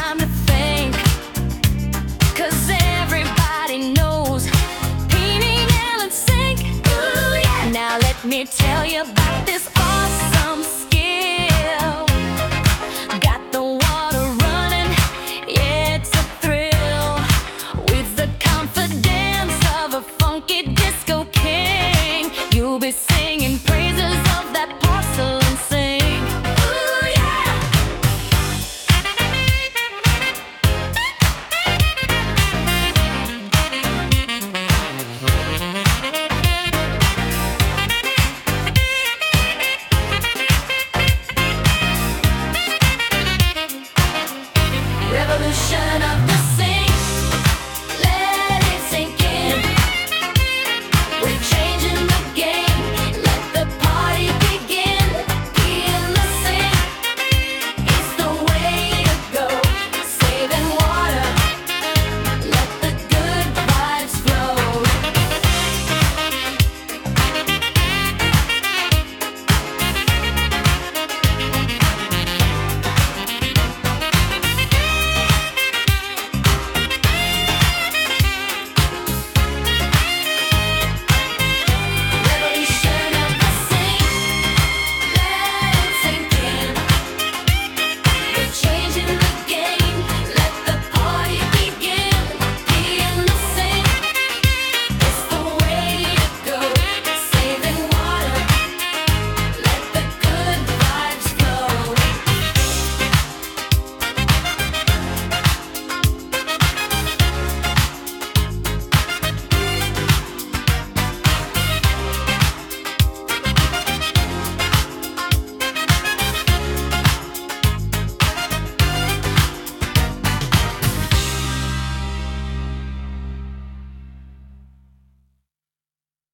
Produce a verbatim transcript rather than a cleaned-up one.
time to think, 'cause everybody knows painting Allen sink. Ooh, yeah. Now let me tell you about this awesome skill. Got the water running, yeah, it's a thrill. With the confidence of a funky disco king, you'll be singing praises of that porcelain sink. Ooh, yeah. Revolution of